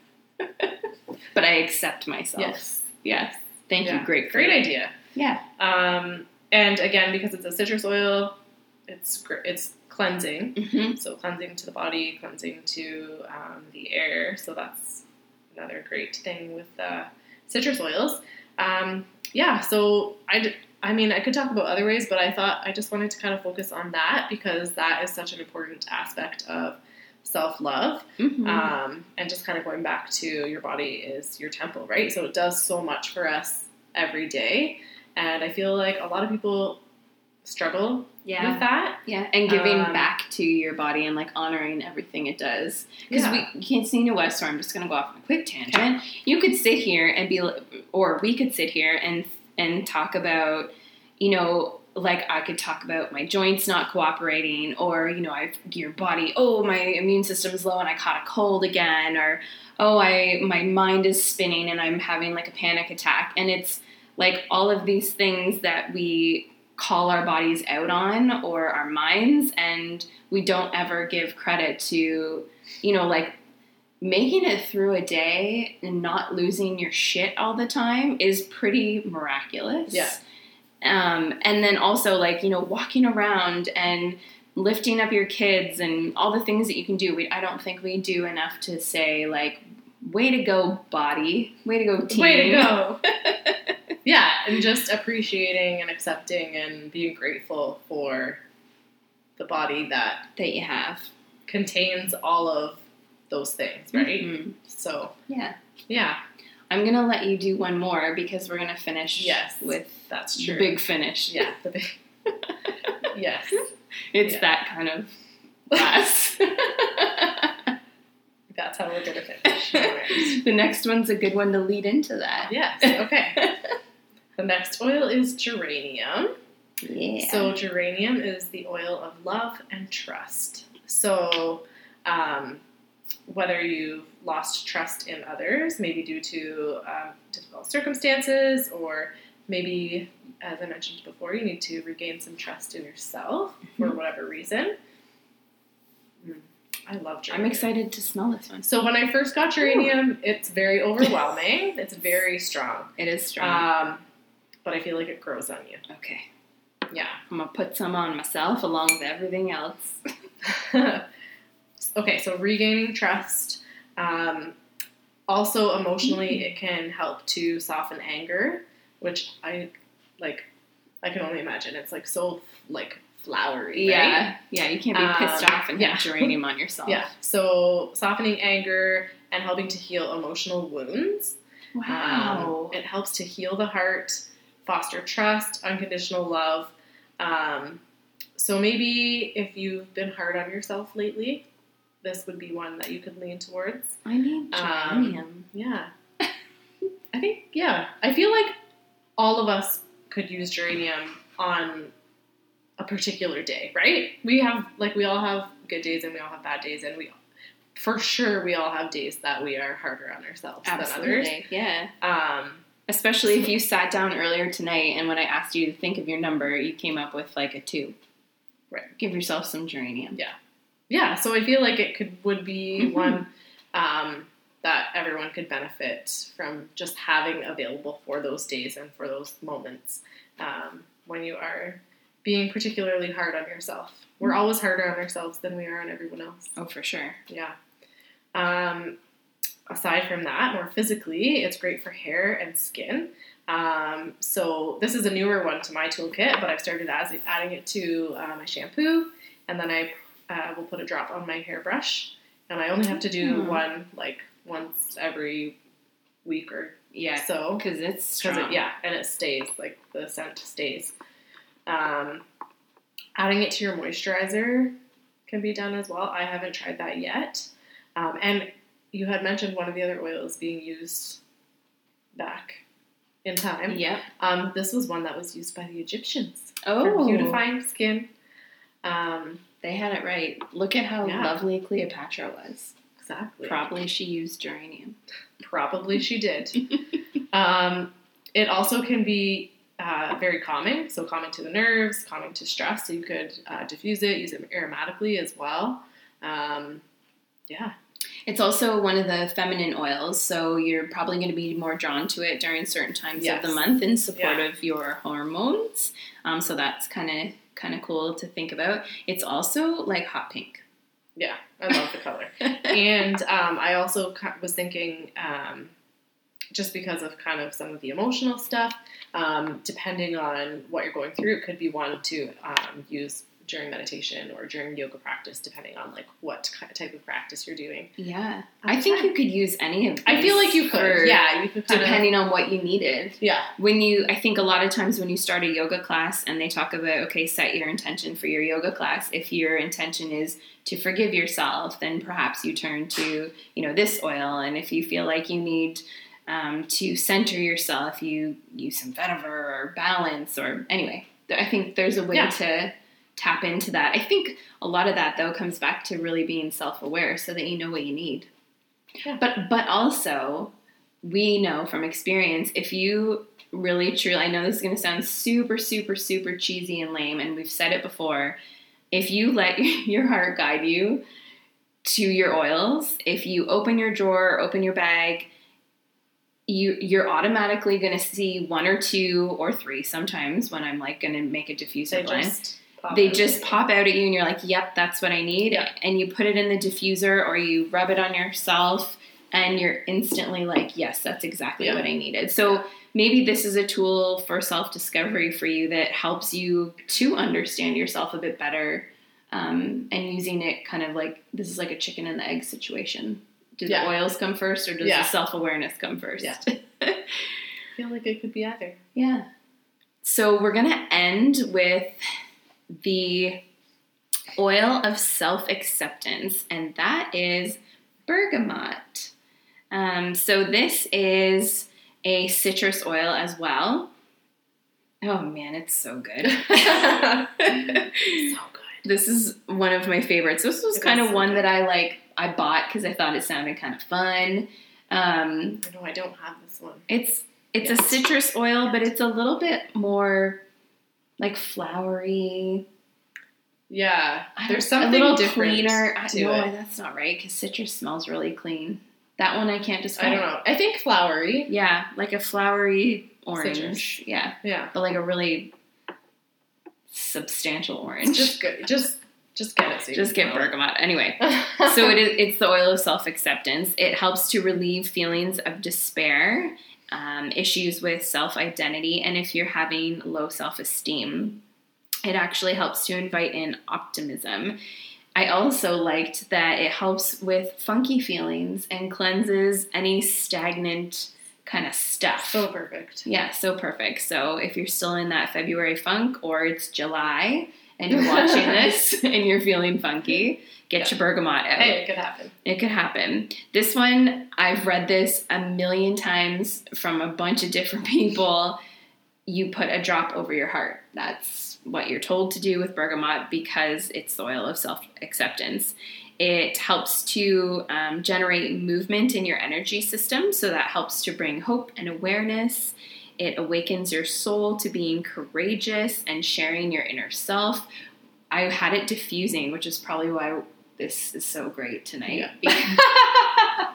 But I accept myself. Yes. Yes. Thank Yeah. you. Great. Great idea. Yeah. Um, and again, because it's a citrus oil, it's gr- it's cleansing. Mm-hmm. So cleansing to the body, cleansing to um, the air. So that's another great thing with uh, citrus oils. Um, yeah. So I, d- I mean, I could talk about other ways, but I thought I just wanted to kind of focus on that because that is such an important aspect of self-love. Mm-hmm. Um, and just kind of going back to your body is your temple, right? So it does so much for us every day. And I feel like a lot of people struggle Yeah. with that. Yeah, and giving Um, back to your body and like honoring everything it does. Because Yeah. we you can't see into West, so I'm just going to go off on a quick tangent. You could sit here and be, or we could sit here and and talk about, you know, like I could talk about my joints not cooperating, or you know, I your body. Oh, my immune system's low and I caught a cold again, or oh, I my mind is spinning and I'm having like a panic attack, and it's like all of these things that we call our bodies out on, or our minds, and we don't ever give credit to, you know, like making it through a day and not losing your shit all the time is pretty miraculous. Yeah. Um, and then also like, you know, walking around and lifting up your kids and all the things that you can do. We, I don't think we do enough to say like, way to go body, way to go team. Way to go. Yeah, and just appreciating and accepting and being grateful for the body that that you have. contains all of those things, right? Mm-hmm. So, Yeah. yeah, I'm going to let you do one more because we're going to finish Yes, with that's the true. big finish. Yeah, the big. Yes. It's Yeah. that kind of class. That's how we're going to finish. All right. The next one's a good one to lead into that. Yes, okay. The next oil is geranium. Yeah. So geranium is the oil of love and trust. So um, whether you've lost trust in others, maybe due to um, difficult circumstances, or maybe, as I mentioned before, you need to regain some trust in yourself Mm-hmm. for whatever reason. Mm, I love geranium. I'm excited to smell this one. So when I first got geranium, it's very overwhelming. It's very strong. It is strong. Um, but I feel like it grows on you. Okay. Yeah. I'm going to put some on myself along with everything else. Okay, so regaining trust. Um, also, emotionally, it can help to soften anger, which I, like, I can only imagine. It's, like, so, like, flowery, right? Yeah. Yeah, you can't be pissed Um, off and yeah. have geranium on yourself. Yeah, so softening anger and helping to heal emotional wounds. Wow. Um, it helps to heal the heart, foster trust, unconditional love. Um, so maybe if you've been hard on yourself lately, this would be one that you could lean towards. I need Um, geranium. Yeah. I think, yeah. I feel like all of us could use geranium on a particular day, right? We have, like, we all have good days and we all have bad days, and we, for sure, we all have days that we are harder on ourselves Absolutely. than others. Yeah. Um, Especially if you sat down earlier tonight and when I asked you to think of your number, you came up with like a two. Right. Give yourself some geranium. Yeah. Yeah, so I feel like it could would be Mhm. one um, that everyone could benefit from just having available for those days and for those moments um, when you are being particularly hard on yourself. We're always harder on ourselves than we are on everyone else. Oh, for sure. Yeah. Um, aside from that, more physically, it's great for hair and skin. Um, so this is a newer one to my toolkit, but I've started as, adding it to uh, my shampoo, and then I uh, will put a drop on my hairbrush, and I only have to do Hmm. one like once every week or Yeah. so. Because it's Because strong. it, yeah, and it stays, like the scent stays. Um, adding it to your moisturizer can be done as well. I haven't tried that yet. Um, and you had mentioned one of the other oils being used back in time. Yep. Um, this was one that was used by the Egyptians Oh. for beautifying skin. Um, they had it right. Look at how yeah. lovely Cleopatra was. Exactly. Probably she used geranium. Probably she did. um, it also can be uh, very calming, so calming to the nerves, calming to stress, so you could uh, diffuse it, use it aromatically as well. Um, yeah. It's also one of the feminine oils, so you're probably going to be more drawn to it during certain times yes. of the month in support yeah. of your hormones. Um, so that's kind of kind of cool to think about. It's also like hot pink. Yeah, I love the color. And um, I also was thinking, um, just because of kind of some of the emotional stuff, um, depending on what you're going through, it could be one to um, use during meditation or during yoga practice, depending on like what type of practice you're doing. Yeah. I think you could use any of these. I feel like you could. Yeah, you could kind depending of, on what you needed. Yeah. When you, I think a lot of times when you start a yoga class and they talk about, okay, set your intention for your yoga class. If your intention is to forgive yourself, then perhaps you turn to, you know, this oil. And if you feel like you need um, to center yourself, you use some vetiver or balance or anyway, I think there's a way yeah. to tap into that. I think a lot of that though comes back to really being self-aware so that you know what you need. Yeah. But but also we know from experience, if you really truly, I know this is going to sound super super super cheesy and lame, and we've said it before, if you let your heart guide you to your oils, if you open your drawer, open your bag, you you're automatically going to see one or two or three sometimes when I'm like going to make a diffuser they blend. Just Pop they just pop out at you and you're like, yep, that's what I need. Yeah. And you put it in the diffuser or you rub it on yourself and you're instantly like, yes, that's exactly yeah. what I needed. So maybe this is a tool for self-discovery for you that helps you to understand yourself a bit better, um, and using it kind of like, this is like a chicken and the egg situation. Do yeah. the oils come first or does yeah. the self-awareness come first? Yeah. I feel like it could be either. Yeah. So we're going to end with the oil of self-acceptance, and that is bergamot. Um, so this is a citrus oil as well. Oh man, it's so good. So good. This is one of my favorites. This was it kind of so one good. that I like. I bought because I thought it sounded kind of fun. Um, I know I don't have this one. It's it's yes. a citrus oil, but it's a little bit more like flowery. Yeah, there's something a little different cleaner. to no, it. That's not right because citrus smells really clean. That one I can't describe. I don't know. I think flowery. Yeah, like a flowery orange. Citrus. Yeah, yeah, but like a really substantial orange. Just good. Just just get it. So just get bergamot. Anyway, so it is. It's the oil of self-acceptance. It helps to relieve feelings of despair, um, issues with self-identity, and if you're having low self-esteem. It actually helps to invite in optimism. I also liked that it helps with funky feelings and cleanses any stagnant kind of stuff. So perfect. Yeah, so perfect. So if you're still in that February funk or it's July and you're watching this and you're feeling funky, get yeah. your bergamot out. Hey, it could happen. It could happen. This one, I've read this a million times from a bunch of different people. You put a drop over your heart. That's what you're told to do with bergamot because it's the oil of self-acceptance. It helps to um, generate movement in your energy system, so that helps to bring hope and awareness. It awakens your soul to being courageous and sharing your inner self. I had it diffusing, which is probably why this is so great tonight. Yeah.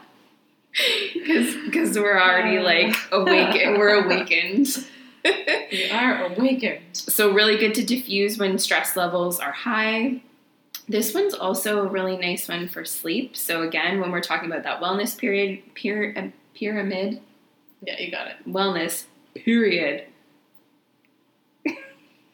Because we're already like awakened. We're awakened. We are awakened. So really good to diffuse when stress levels are high. This one's also a really nice one for sleep. So again, when we're talking about that wellness period, pyra- pyramid. Yeah, you got it. Wellness period.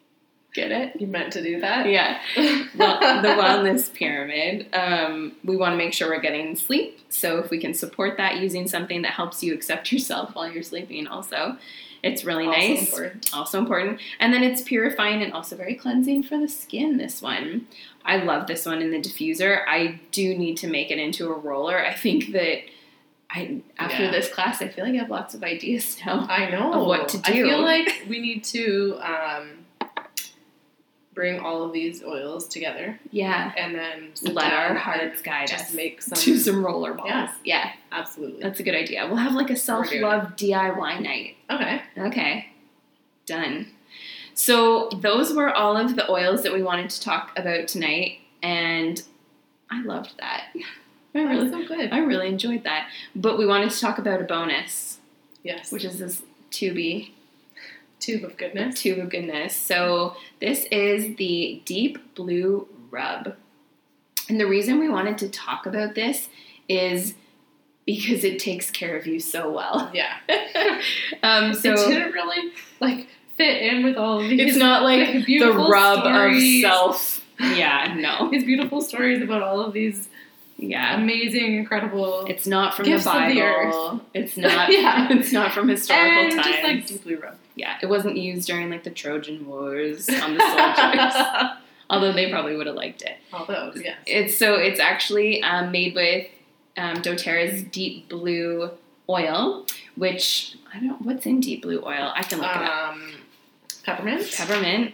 Get it? You meant to do that? Yeah. Well, the wellness pyramid. Um, we want to make sure we're getting sleep. So if we can support that using something that helps you accept yourself while you're sleeping also, it's really Also nice. important. Also important. And then it's purifying and also very cleansing for the skin, this one. I love this one in the diffuser. I do need to make it into a roller. I think that I after Yeah. this class, I feel like I have lots of ideas now. I know. Of what to do. I feel like we need to um, bring all of these oils together Yeah. and then sit Let our down hearts and guide just us make some. to some roller balls. Yeah. Yeah. Absolutely. That's a good idea. We'll have like a self-love D I Y night. Okay. Okay. Done. So those were all of the oils that we wanted to talk about tonight, and I loved that. I really, That's so good. I really enjoyed that. But we wanted to talk about a bonus, Yes. which is this tubey, Tube of goodness. tube of goodness. So this is the Deep Blue Rub. And the reason we wanted to talk about this is because it takes care of you so well. Yeah. um, so it didn't really like fit in with all of these. it's not like the beautiful rub stories. of self. Yeah, no. These beautiful stories about all of these Yeah. amazing, incredible. It's not from Gifts the of the Bible. It's not. Yeah. It's not from historical and times. just like deeply rubbed. Yeah, it wasn't used during like the Trojan Wars on the soldiers. Although they probably would have liked it. Although, yes. It's so it's actually um, made with um, DoTerra's Deep Blue oil, which I don't know what's in Deep Blue oil. I can look it up. Um, peppermint. Peppermint,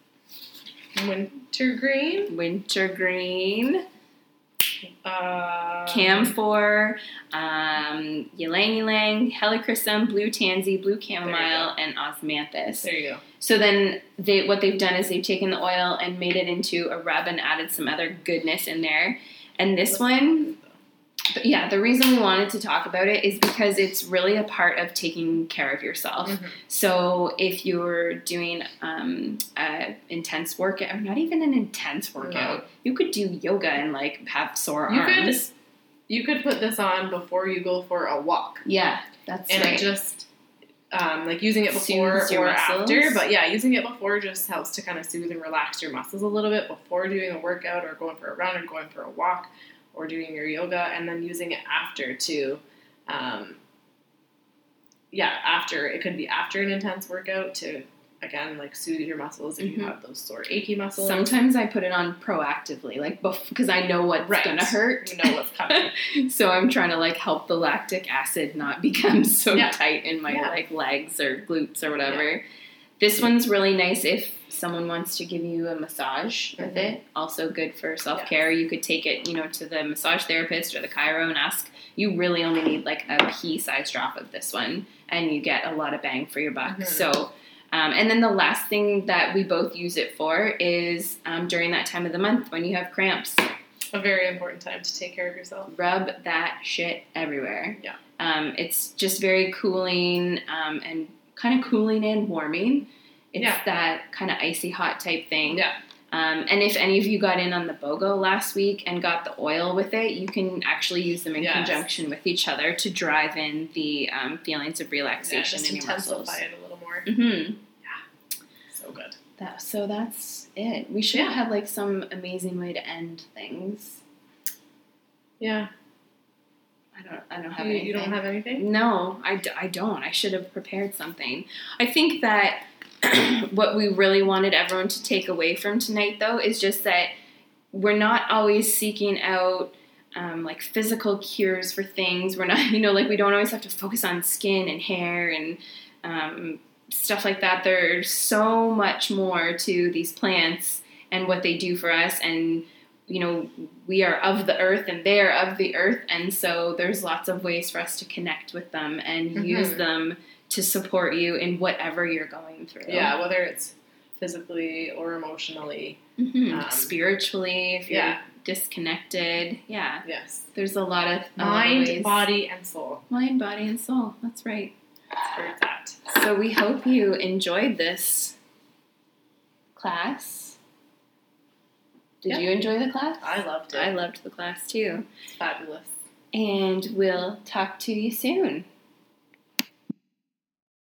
Wintergreen. wintergreen, Uh, camphor, um, ylang ylang, helichrysum, blue tansy, blue chamomile, and osmanthus. There you go. So then they what they've done is they've taken the oil and made it into a rub and added some other goodness in there. And this one, but yeah, the reason we wanted to talk about it is because it's really a part of taking care of yourself. Mhm. So if you're doing um, a intense workout, or not even an intense workout, No. you could do yoga and like have sore You could- arms. You could put this on before you go for a walk. Yeah, that's And right. it just, um, like using it before Soothes your or muscles. after. But yeah, using it before just helps to kind of soothe and relax your muscles a little bit before doing a workout or going for a run or going for a walk or doing your yoga. And then using it after to, um, yeah, after. It could be after an intense workout to, again, like soothe your muscles if Mhm. you have those sore, achy muscles. Sometimes I put it on proactively, like because I know what's Right. gonna hurt. You know what's coming. So I'm trying to like help the lactic acid not become so Yeah. tight in my Yeah. like legs or glutes or whatever. This one's really nice if someone wants to give you a massage with Mhm. it. Also good for self-care. You could take it, you know, to the massage therapist or the chiro and ask. You really only need like a pea-sized drop of this one, and you get a lot of bang for your buck. Mhm. So. Um, and then the last thing that we both use it for is um, during that time of the month when you have cramps. A very important time to take care of yourself. Rub that shit everywhere. Yeah. Um, it's just very cooling um, and kind of cooling and warming. It's Yeah. that kind of icy hot type thing. Yeah. Um, and if any of you got in on the BOGO last week and got the oil with it, you can actually use them in Yes. conjunction with each other to drive in the um, feelings of Yeah, relaxation just in your muscles. intensify it a little more. Mm-hmm. So good. That, so that's it. We should Yeah. have had like some amazing way to end things. Yeah. I don't. I don't have You, anything. you don't have anything? No, I, d- I don't. I should have prepared something. I think that what we really wanted everyone to take away from tonight, though, is just that we're not always seeking out um, like physical cures for things. We're not, you know, like we don't always have to focus on skin and hair and um, stuff like that. There's so much more to these plants and what they do for us. And, you know, we are of the earth and they are of the earth. And so there's lots of ways for us to connect with them and Mhm. use them to support you in whatever you're going through. Yeah, whether it's physically or emotionally. Mhm. Um, Spiritually, if you're yeah. disconnected. Yeah. Yes. There's a lot of a lot of Mind, ways. body, and soul. Mind, body, and soul. That's right. That's where it's at. So we hope you enjoyed this class. Did Yeah. you enjoy the class? I loved it. I loved the class too. It's fabulous. And we'll talk to you soon.